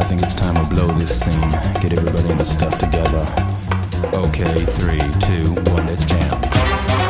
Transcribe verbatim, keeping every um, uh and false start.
think it's time to blow this scene. Get everybody in the stuff together. Okay, three, two, one, let's jam.